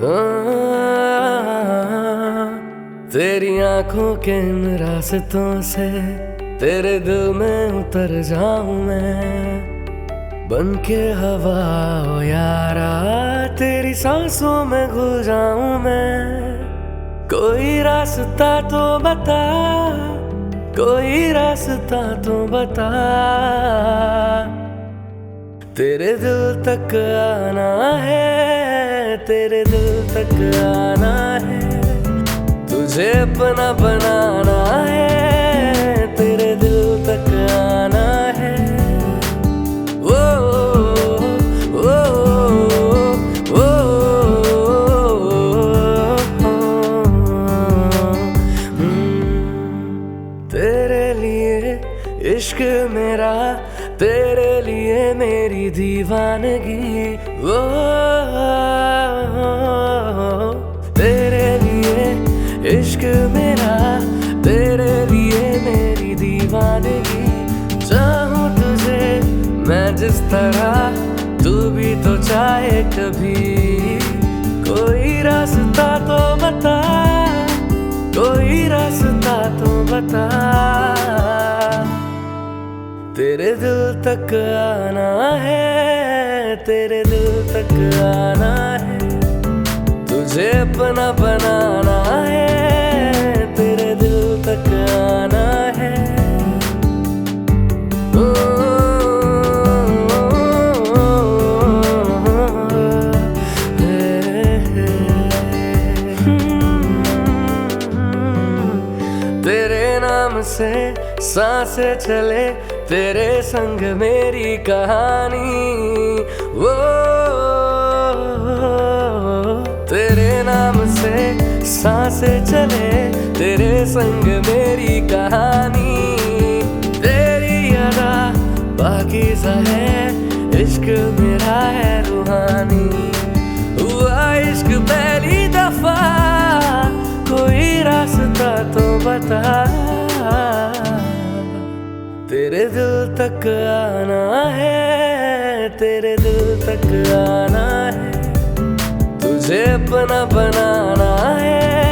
तेरी आंखों के इन रास्तों से तेरे दिल में उतर जाऊं मैं, बन के हवा ओ यारा तेरी सांसों में घुल जाऊं मैं। कोई रास्ता तो बता, कोई रास्ता तो बता, तेरे दिल तक आना है, तेरे दिल तक आना है, तुझे अपना बनाना है, तेरे दिल तक आना है। ओ ओ ओ तेरे लिए इश्क मेरा, तेरे लिए मेरी दीवानगी। ओ तेरे लिए इश्क मेरा, तेरे लिए मेरी दीवानगी। चाहूं तुझे मैं जिस तरह, तू भी तो चाहे कभी। कोई रास्ता तो बता, कोई रास्ता तो बता, तेरे दिल तक आना है, तेरे दिल तक आना है, तुझे अपना बनाना है, तेरे दिल तक आना है। ओ, तेरे नाम से सांसें चले, तेरे संग मेरी कहानी। वो तेरे नाम से सांसें चले, तेरे संग मेरी कहानी। तेरी अदा पाकीज़ा है, इश्क मेरा है रूहानी। हुआ इश्क पहली दफा, कोई रास्ता तो बता, तेरे दिल तक आना है, तेरे दिल तक आना है, तुझे अपना बनाना है।